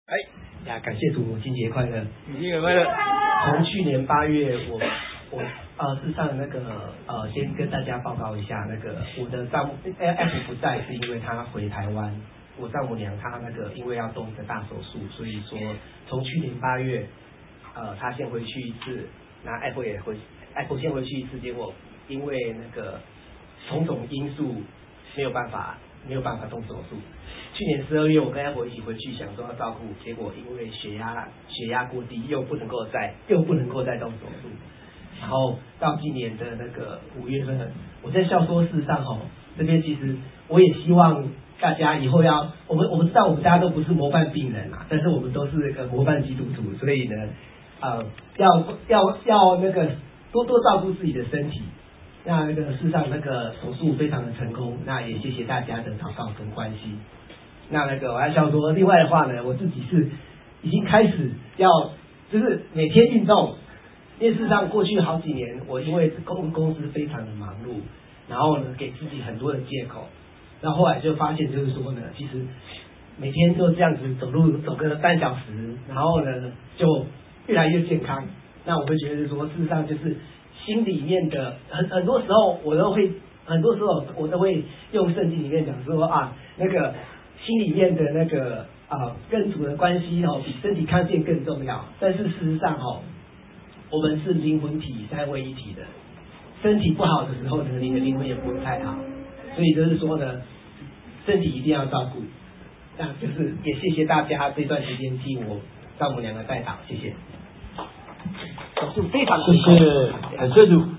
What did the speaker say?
呀，感谢主，金节快乐！ 金节快乐！ 从去年8月，我事实上先跟大家报告一下，我的丈母F 不在，是因为他回台湾。我丈母娘她因为要动一个大手术，所以说从去年8月，她先回去一次，那 F 先回去一次，结果因为种种因素没有办法动手术。去年12月，我跟 Apple 一起回去，想说要照顾，结果因为血压过低，又不能够再动手术。然后到今年的5月份，我在笑说，事实上这边其实我也希望大家以后我们知道我们大家都不是模范病人但是我们都是模范基督徒，所以呢，要多照顾自己的身体。那事实上手术非常的成功，那也谢谢大家的祷告跟关心。那我要笑说，另外的话呢，我自己是已经开始就是每天运动，因为事实上过去好几年，我因为公司非常的忙碌，然后呢给自己很多的借口，然后后来就发现就是说呢，其实每天就这样子走路走个半小时，然后呢就越来越健康。那我会觉得说，事实上就是心里面的很多时候我都会用圣经里面讲说心里面的跟主的关系比身体康健更重要。但是事实上我们是灵魂体三位一体的，身体不好的时候呢，你的灵魂也不会太好。所以就是说呢，身体一定要照顾。那就是也谢谢大家这段时间替我丈母娘的代祷，谢谢。 非常谢谢，感谢主。